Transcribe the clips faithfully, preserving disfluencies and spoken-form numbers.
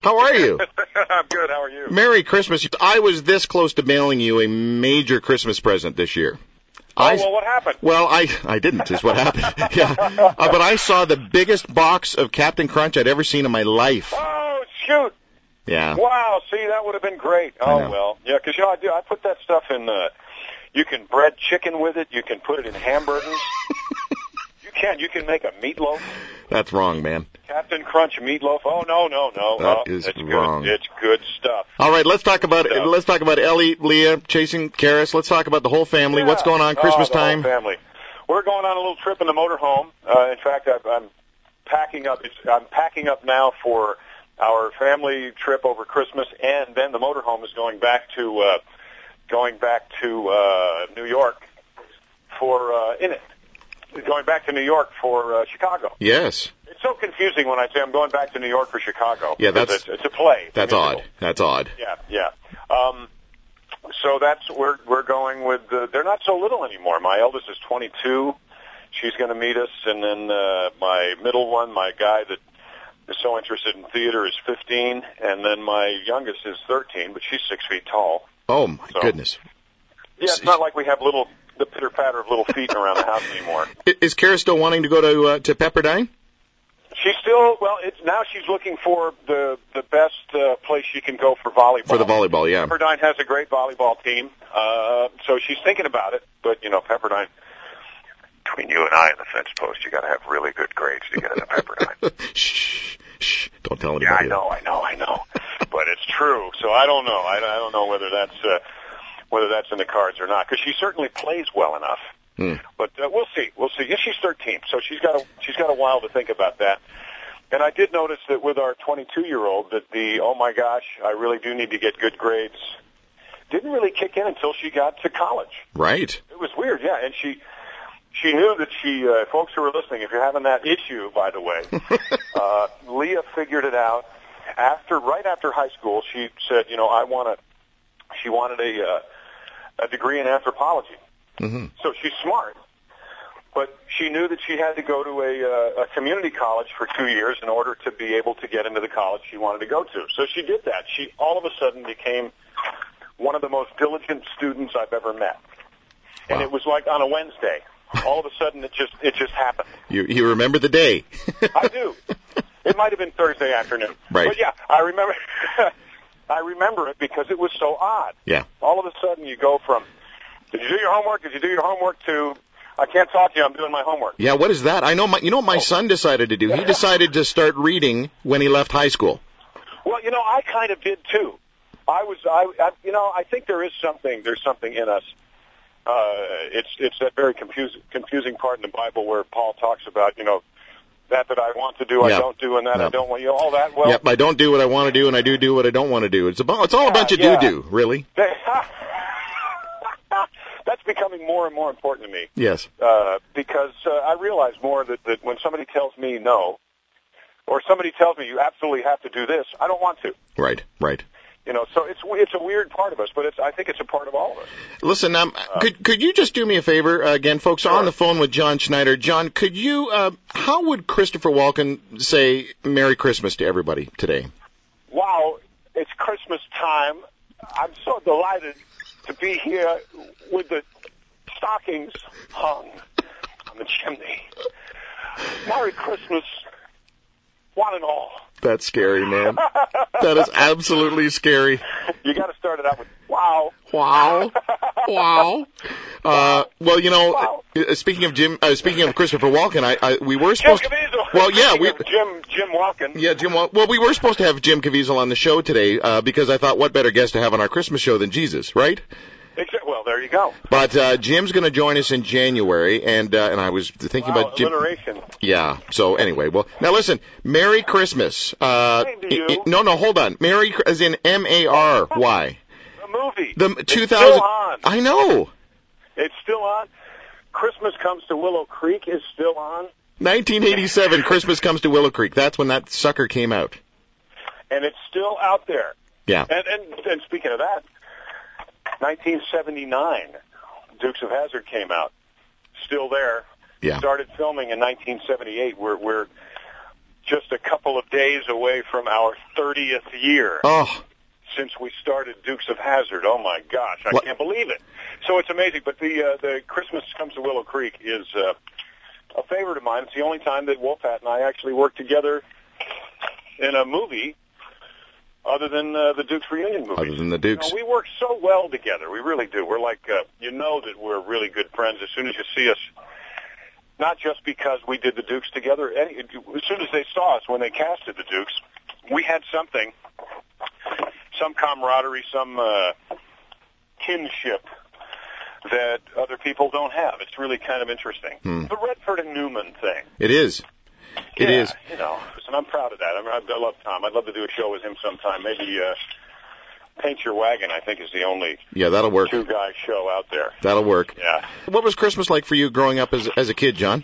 How are you? I'm good. How are you? Merry Christmas. I was this close to mailing you a major Christmas present this year. Oh, I, well, what happened? Well, I I didn't, is what happened. Yeah. Uh, but I saw the biggest box of Captain Crunch I'd ever seen in my life. Oh, shoot. Yeah. Wow, see, that would have been great. Oh, well. Yeah, because, you know, I do. I put that stuff in, uh, you can bread chicken with it. You can put it in hamburgers. You can. You can make a meatloaf. That's wrong, man. Captain Crunch meatloaf. Oh, no, no, no. That oh, is it's wrong. Good. It's good stuff. All right, let's talk about Stuff. let's talk about Ellie, Leah, chasing Karis. Let's talk about the whole family. Yeah. What's going on Christmas oh, the time? Whole family. We're going on a little trip in the motorhome. Uh, in fact, I've, I'm packing up. It's, I'm packing up now for our family trip over Christmas, and then the motorhome is going back to uh, going back to uh, New York for uh, in it. Going back to New York for uh, Chicago. Yes. It's so confusing when I say I'm going back to New York for Chicago. Yeah, that's it's, it's a play. It's that's a odd. That's odd. Yeah, yeah. Um, so that's we're we're going with. The, they're not so little anymore. My eldest is twenty-two. She's going to meet us, and then uh, my middle one, my guy that is so interested in theater, is fifteen, and then my youngest is thirteen, but she's six feet tall. Oh my so, goodness. Yeah, it's not like we have little the pitter patter of little feet around the house anymore. Is Kara still wanting to go to uh, to Pepperdine? She's still well. It's now she's looking for the the best uh, place she can go for volleyball. For the volleyball, yeah. Pepperdine has a great volleyball team, uh, so she's thinking about it. But you know, Pepperdine. Between you and I in the fence post, you got to have really good grades to get into Pepperdine. shh, shh! Don't tell anybody. Yeah, I know, I know, I know. But it's true. So I don't know. I, I don't know whether that's uh, whether that's in the cards or not. Because she certainly plays well enough. Hmm. But uh, we'll see. We'll see. Yeah, she's thirteen, so she's got a she's got a while to think about that. And I did notice that with our twenty-two-year-old, that the oh my gosh, I really do need to get good grades, didn't really kick in until she got to college. Right. It was weird, yeah. And she she knew that she, uh, folks who are listening, if you're having that issue, by the way, uh, Leah figured it out after right after high school. She said, you know, I want to. She wanted a uh, a degree in anthropology. Mm-hmm. So she's smart, but she knew that she had to go to a, uh, a community college for two years in order to be able to get into the college she wanted to go to. So she did that. She all of a sudden became one of the most diligent students I've ever met. And Wow. it was like on a Wednesday. All of a sudden, it just it just happened. You you remember the day? I do. It might have been Thursday afternoon. Right. But yeah, I remember. I remember it because it was so odd. Yeah. All of a sudden, you go from, did you do your homework? Did you do your homework? To, I can't talk to you. I'm doing my homework. Yeah. What is that? I know. My you know what my Oh. son decided to do. He decided to start reading when he left high school. Well, you know, I kind of did too. I was, I, I you know, I think there is something. There's something in us. Uh, it's it's that very confusing confusing part in the Bible where Paul talks about, you know, that that I want to do, I Yeah. don't do, and that Yeah. I don't want, you know, all that. Well, Yep. I don't do what I want to do, and I do do what I don't want to do. It's about. It's all a Yeah, bunch of yeah. do do, really. that's becoming more and more important to me. Yes. Uh, because uh, I realize more that, that when somebody tells me no, or somebody tells me you absolutely have to do this, I don't want to. Right. Right. You know, so it's it's a weird part of us, but it's I think it's a part of all of us. Listen, um, could could you just do me a favor uh, again, folks? Are on the phone with John Schneider. John, could you? Uh, how would Christopher Walken say "Merry Christmas" to everybody today? Wow, it's Christmas time. I'm so delighted to be here with the stockings hung on the chimney. Merry Christmas, one and all. That's scary, man. That is absolutely scary. You got to start it out with wow. Wow. Wow. Uh, well, you know, Wow. uh, speaking of Jim, uh, speaking of Christopher Walken, I, I we were Jim supposed to. Caviezel. Well, yeah, Speaking we. of Jim Jim Walken. Yeah, Jim. Wa- Well, we were supposed to have Jim Caviezel on the show today uh, because I thought, what better guest to have on our Christmas show than Jesus, right? Except, well, there you go. But uh, Jim's going to join us in January, and uh, and I was thinking Wow, about Jim. alliteration. Yeah. So anyway, well, now listen. Merry Christmas. Uh, Same to you. i- i- no, no, hold on. Merry, Cr- as in M A R Y. The movie. The It's two thousand. still on. I know. It's still on. Christmas Comes to Willow Creek is still on. nineteen eighty-seven, Christmas Comes to Willow Creek. That's when that sucker came out. And it's still out there. Yeah. And, and, and speaking of that, nineteen seventy-nine, Dukes of Hazzard came out. Still there. Yeah. Started filming in nineteen seventy-eight. We're, we're just a couple of days away from our thirtieth year. Oh. Since we started Dukes of Hazzard. Oh, my gosh. I what? can't believe it. So it's amazing. But the uh, the Christmas Comes to Willow Creek is uh, a favorite of mine. It's the only time that Wolfhat and I actually worked together in a movie other than uh, the Dukes reunion movies. Other than the Dukes. You know, we work so well together. We really do. We're like, uh, you know that we're really good friends as soon as you see us. Not just because we did the Dukes together. Any, as soon as they saw us when they casted the Dukes, we had something, some camaraderie, some uh, kinship that other people don't have. It's really kind of interesting. Hmm. The Redford and Newman thing. It is. It yeah, is. You know, and I'm proud of that. I, mean, I, I love Tom. I'd love to do a show with him sometime. Maybe uh, Paint Your Wagon, I think, is the only yeah, that'll work. two-guy show out there. That'll work. Yeah. What was Christmas like for you growing up as as a kid, John?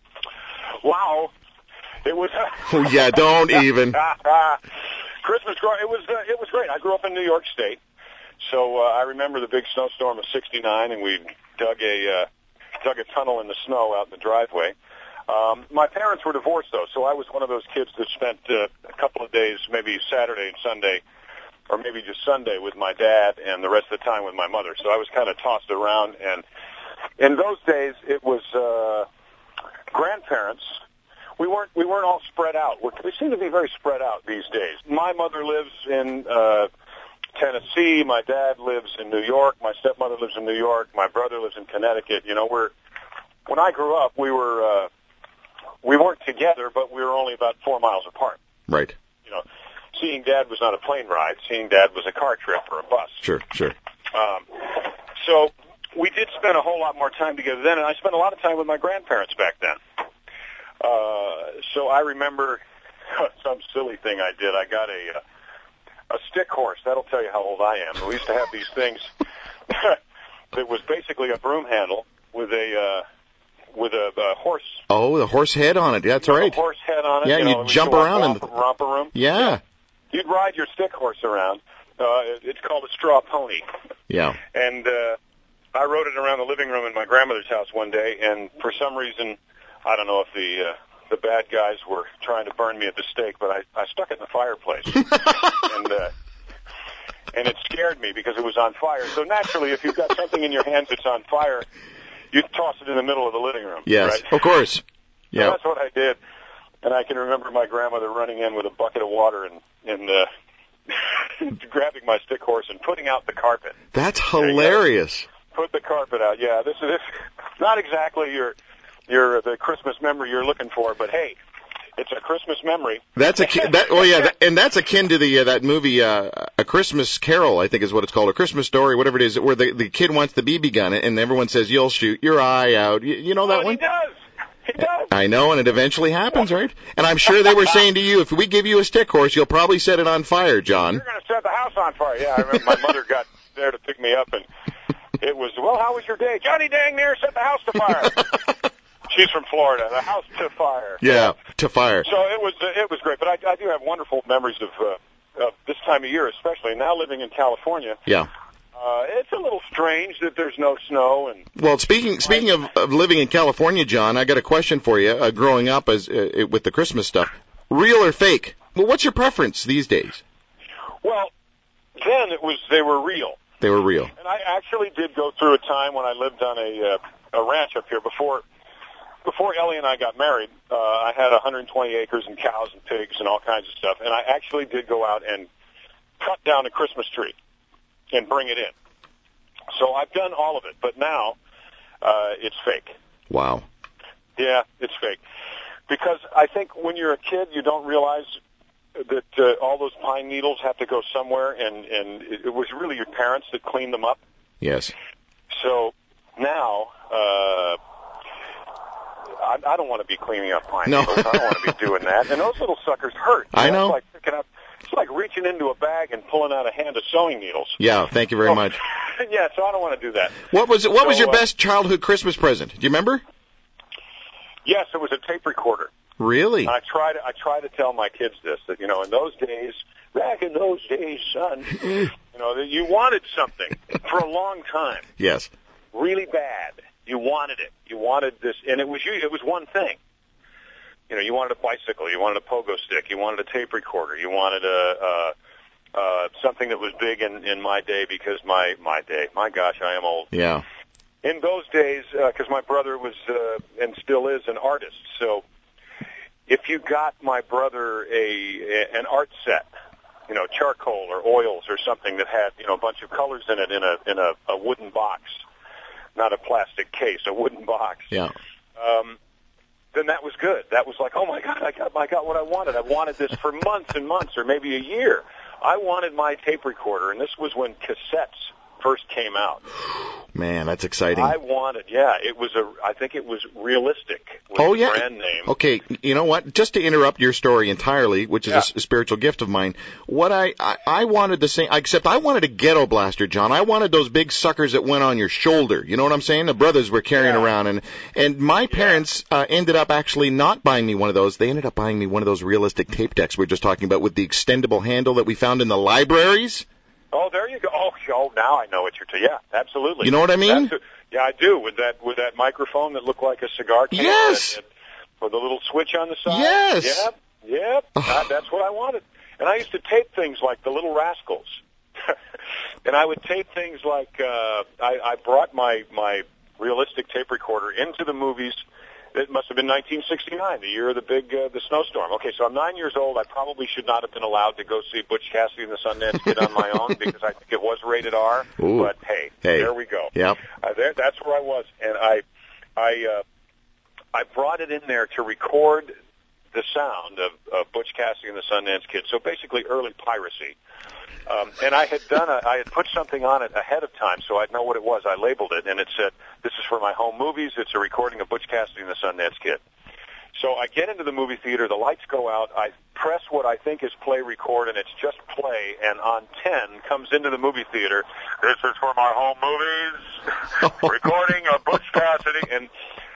Wow. It was. Oh, yeah, don't even. Christmas, it was uh, it was great. I grew up in New York State, so uh, I remember the big snowstorm of sixty-nine, and we dug a uh, dug a tunnel in the snow out in the driveway. Um, my parents were divorced, though, so I was one of those kids that spent uh, a couple of days, maybe Saturday and Sunday, or maybe just Sunday with my dad, and the rest of the time with my mother. So I was kind of tossed around, and in those days, it was uh, grandparents. We weren't we weren't all spread out. We're, we seem to be very spread out these days. My mother lives in uh, Tennessee. My dad lives in New York. My stepmother lives in New York. My brother lives in Connecticut. You know, we're when I grew up, we were uh, we weren't together, but we were only about four miles apart. Right. You know, seeing Dad was not a plane ride. Seeing Dad was a car trip or a bus. Sure, sure. Um, so we did spend a whole lot more time together then, and I spent a lot of time with my grandparents back then. Uh, so I remember some silly thing I did. I got a uh, a stick horse. That'll tell you how old I am. We used to have these things that was basically a broom handle with a uh, with a, a horse. Oh, the horse head on it. That's right. A horse head on it. Yeah, you and know, you jump around in the romper room. Yeah. yeah. You'd ride your stick horse around. Uh, it's called a straw pony. Yeah. And uh, I rode it around the living room in my grandmother's house one day, and for some reason, I don't know if the uh, the bad guys were trying to burn me at the stake, but I, I stuck it in the fireplace, and uh, and it scared me because it was on fire. So naturally, if you've got something in your hands that's on fire, you toss it in the middle of the living room. Yes, right? of course. Yeah, so that's what I did, and I can remember my grandmother running in with a bucket of water and and uh, grabbing my stick horse and putting out the carpet. That's hilarious. Put the carpet out. Yeah, this is not exactly your. Your the Christmas memory you're looking for, but hey, it's a Christmas memory. That's a that oh yeah, that, and that's akin to the uh, that movie uh, A Christmas Carol, I think is what it's called, A Christmas Story, whatever it is, where the the kid wants the B B gun and everyone says you'll shoot your eye out. You, you know that oh, one? He does. He does. I know, and it eventually happens, right? And I'm sure they were saying to you, if we give you a stick horse, you'll probably set it on fire, John. You're going to set the house on fire. Yeah, I remember my mother got there to pick me up, and it was, well, how was your day? Johnny dang near set the house to fire. She's from Florida. The house to fire. Yeah, to fire. So it was uh, it was great. But I, I do have wonderful memories of, uh, of this time of year, especially now living in California. Yeah. Uh, it's a little strange that there's no snow. And well, speaking speaking of, of living in California, John, I got a question for you. Uh, growing up as uh, with the Christmas stuff, real or fake? Well, what's your preference these days? Well, then it was they were real. They were real. And I actually did go through a time when I lived on a uh, a ranch up here before. Before Ellie and I got married, uh, I had one hundred twenty acres and cows and pigs and all kinds of stuff, and I actually did go out and cut down a Christmas tree and bring it in. So I've done all of it, but now uh, it's fake. Wow. Yeah, it's fake. Because I think when you're a kid, you don't realize that uh, all those pine needles have to go somewhere, and, and it was really your parents that cleaned them up. Yes. So now... Uh, I, I don't want to be cleaning up pine no. needles. I don't want to be doing that. And those little suckers hurt. I know. It's like picking up. It's like reaching into a bag and pulling out a hand of sewing needles. Yeah. Thank you very oh, much. Yeah. So I don't want to do that. What was What so, was your uh, best childhood Christmas present? Do you remember? Yes, it was a tape recorder. Really? And I try to I try to tell my kids this, that you know, in those days, back in those days, son, you know, that you wanted something for a long time. Yes. Really bad. You wanted it. You wanted this, and it was you. It was one thing. you know, you wanted a bicycle, you wanted a pogo stick, you wanted a tape recorder, you wanted a, uh, uh, something that was big in, in my day because my, my day, my gosh, I am old. Yeah. In those days, because uh, my brother was, uh, and still is, an artist, so if you got my brother a, a an art set, you know, charcoal or oils or something that had, you know, a bunch of colors in it in a in a, a wooden box, not a plastic case, a wooden box. Yeah. Um, then that was good. That was like, oh my God, I got I got what I wanted. I wanted this for months and months, or maybe a year. I wanted my tape recorder, and this was when cassettes first came out. Man, that's exciting. I wanted, yeah, it was a, I think it was Realistic. Was oh, the yeah. brand name. Okay, you know what? Just to interrupt your story entirely, which is yeah. a, a spiritual gift of mine, what I, I, I wanted the same, except I wanted a ghetto blaster, John. I wanted those big suckers that went on your shoulder. You know what I'm saying? The brothers were carrying yeah. around, and, and my parents uh, ended up actually not buying me one of those. They ended up buying me one of those Realistic tape decks we were just talking about with the extendable handle that we found in the libraries. Oh, there you go. Oh, oh, now I know what you're talking. Yeah, absolutely. You know what I mean? That's, yeah, I do. With that, with that microphone that looked like a cigar can. Yes. And, and, with the little switch on the side. Yes. Yep. Yep. uh, that's what I wanted. And I used to tape things like the Little Rascals. And I would tape things like uh, I, I brought my my Realistic tape recorder into the movies. It must have been nineteen sixty-nine, the year of the big uh, the snowstorm. Okay, so I'm nine years old. I probably should not have been allowed to go see Butch Cassidy and the Sundance Kid on my own because I think it was rated R. Ooh. But hey, hey, there we go. Yep. Uh, there, that's where I was, and I, I, uh, I brought it in there to record the sound of, of Butch Cassidy and the Sundance Kid. So basically, early piracy. Um, and I had done a, I had put something on it ahead of time, so I'd know what it was. I labeled it, and it said, "This is for my home movies. It's a recording of Butch Cassidy and the Sundance Kid." So I get into the movie theater. The lights go out. I press what I think is play record, and it's just play. And on ten comes into the movie theater. "This is for my home movies. Recording of Butch Cassidy." And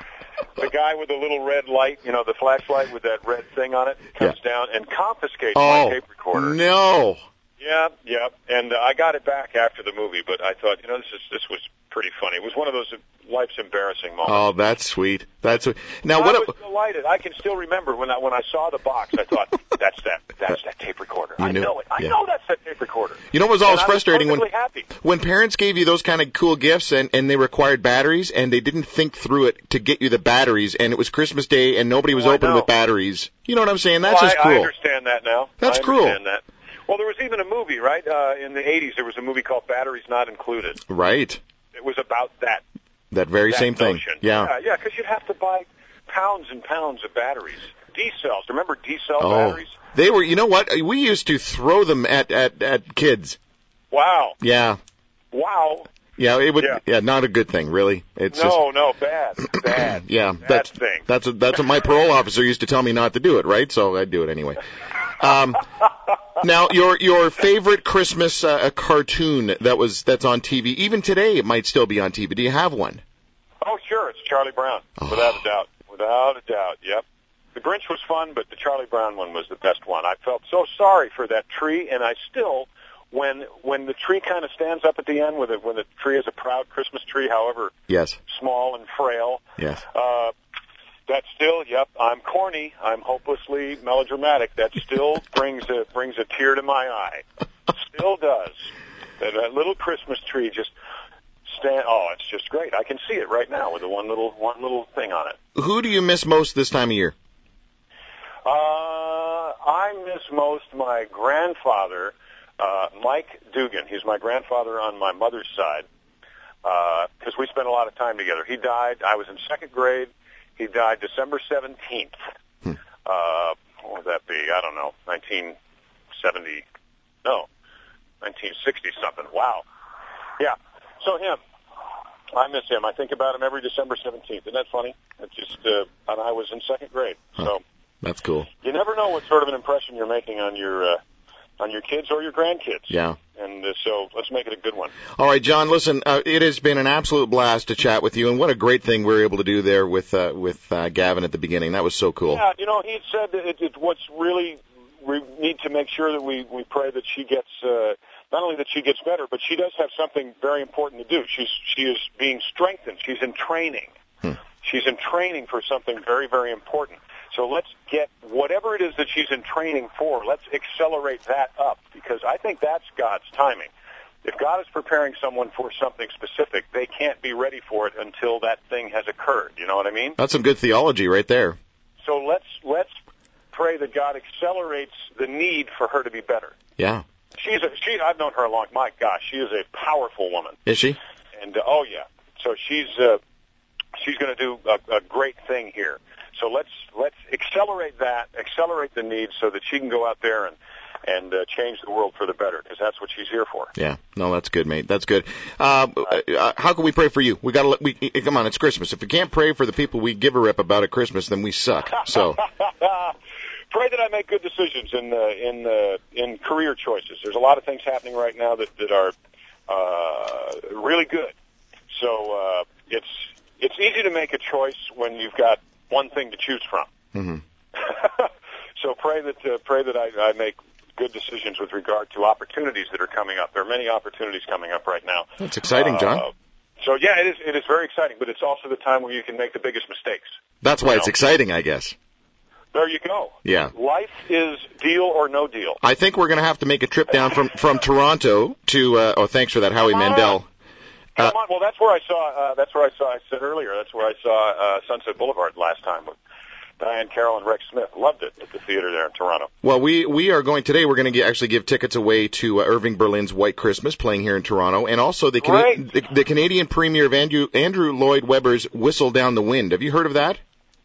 the guy with the little red light, you know, the flashlight with that red thing on it, comes yeah. down and confiscates oh, my tape recorder. No. Yeah, yeah, and uh, I got it back after the movie, but I thought, you know, this is this was pretty funny. It was one of those life's embarrassing moments. Oh, that's sweet. That's sweet. Now, I what? I was delighted. I can still remember when I when I saw the box. I thought, that's that. That's that tape recorder. You I knew, know it. I yeah. know that's that tape recorder. You know what was always and frustrating I was when happy. when parents gave you those kind of cool gifts and and they required batteries and they didn't think through it to get you the batteries and it was Christmas Day and nobody was oh, open with batteries. You know what I'm saying? That's well, just I, cool. I understand that now. That's I cruel. understand that. Well, there was even a movie, right? Uh, in the eighties, there was a movie called Batteries Not Included. Right. It was about that. That very that same notion. thing. Yeah. Yeah, yeah, because you'd have to buy pounds and pounds of batteries. D-cells. Remember D-cell oh, batteries? They were, you know what? We used to throw them at, at, at kids. Wow. Yeah. Wow. Yeah, it would. Yeah. yeah, not a good thing, really. It's no, just, no, bad, bad. yeah, bad that's thing. that's a, that's what my parole officer used to tell me not to do it, right? So I do it anyway. Um, now, your your favorite Christmas uh, cartoon that was that's on T V, even today, it might still be on T V. Do you have one? Oh, sure, it's Charlie Brown, oh. without a doubt, without a doubt. Yep. The Grinch was fun, but the Charlie Brown one was the best one. I felt so sorry for that tree, and I still. When when the tree kind of stands up at the end, with it, when the tree is a proud Christmas tree, however yes. small and frail, yes, uh, that still, yep, I'm corny, I'm hopelessly melodramatic. That still brings a brings a tear to my eye. Still does. That, that little Christmas tree just stand. Oh, it's just great. I can see it right now with the one little one little thing on it. Who do you miss most this time of year? Uh, I miss most my grandfather. Uh, Mike Dugan. He's my grandfather on my mother's side because uh, we spent a lot of time together. He died. I was in second grade. He died December seventeenth. Hmm. Uh, what would that be? I don't know. nineteen seventy. No. nineteen sixty something. Wow. Yeah. So him. I miss him. I think about him every December seventeenth. Isn't that funny? It's just, uh, and I was in second grade. Huh. So that's cool. You never know what sort of an impression you're making on your, uh, on your kids or your grandkids. Yeah. And uh, so let's make it a good one. All right, John, listen, uh, it has been an absolute blast to chat with you, and what a great thing we were able to do there with uh, with uh, Gavin at the beginning. That was so cool. Yeah, you know, he had said that it, it, what's really, we need to make sure that we, we pray that she gets, uh, not only that she gets better, but she does have something very important to do. She's She is being strengthened. She's in training. Hmm. She's in training for something very, very important. So let's get whatever it is that she's in training for, let's accelerate that up, because I think that's God's timing. If God is preparing someone for something specific, they can't be ready for it until that thing has occurred. You know what I mean? That's some good theology right there. So let's let's pray that God accelerates the need for her to be better. Yeah. She's a, she. I've known her a long. My gosh, she is a powerful woman. Is she? And uh, oh yeah. So she's uh, she's going to do a, a great thing here. So let's let's accelerate that, accelerate the need, so that she can go out there and and uh, change the world for the better, because that's what she's here for. Yeah, no, that's good, mate. That's good. Uh, uh, how can we pray for you? We got to. We come on, it's Christmas. If we can't pray for the people we give a rip about at Christmas, then we suck. So pray that I make good decisions in uh, in uh, in career choices. There's a lot of things happening right now that that are uh, really good. So uh, it's it's easy to make a choice when you've got one thing to choose from. Mm-hmm. So pray that uh, pray that I, I make good decisions with regard to opportunities that are coming up. There are many opportunities coming up right now. That's exciting, John. Uh, so yeah, it is it is very exciting, but it's also the time where you can make the biggest mistakes. That's why you it's know? exciting, I guess. There you go. Yeah. Life is deal or no deal. I think we're going to have to make a trip down from from Toronto to. Uh, oh, thanks for that, Howie Come on. Mandel. Come on. Well, that's where I saw. Uh, that's where I saw. I said earlier. That's where I saw uh, Sunset Boulevard last time with Diane Carroll and Rex Smith. Loved it at the theater there in Toronto. Well, we we are going today. We're going to actually give tickets away to uh, Irving Berlin's White Christmas, playing here in Toronto, and also the, Cana- the, the Canadian premiere of Andrew Andrew Lloyd Webber's Whistle Down the Wind. Have you heard of that?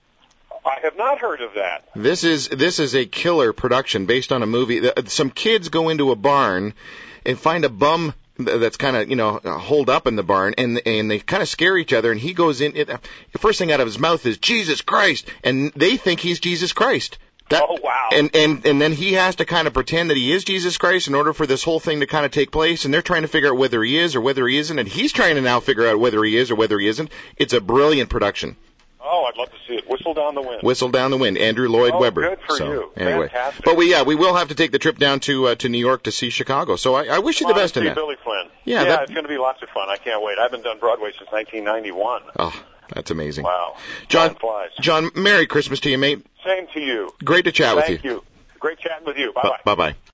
I have not heard of that. This is this is a killer production based on a movie. Some kids go into a barn and find a bum that's kind of, you know, holed up in the barn, and and they kind of scare each other, and he goes in, it, the first thing out of his mouth is, Jesus Christ, and they think he's Jesus Christ. That, oh, wow. And, and, and then he has to kind of pretend that he is Jesus Christ in order for this whole thing to kind of take place, and they're trying to figure out whether he is or whether he isn't, and he's trying to now figure out whether he is or whether he isn't. It's a brilliant production. Oh, I'd love to see it. Whistle Down the Wind. Whistle Down the Wind. Andrew Lloyd oh, Webber. Good for so, you. Anyway. Fantastic. But we, yeah, we will have to take the trip down to uh, to New York to see Chicago. So I, I wish you the best in that. Billy Flynn. Yeah, yeah that, it's going to be lots of fun. I can't wait. I haven't done Broadway since nineteen ninety-one. Oh, that's amazing. Wow. John, flies. John, Merry Christmas to you, mate. Same to you. Great to chat Thank with you. Thank you. Great chatting with you. Bye bye. Bye bye.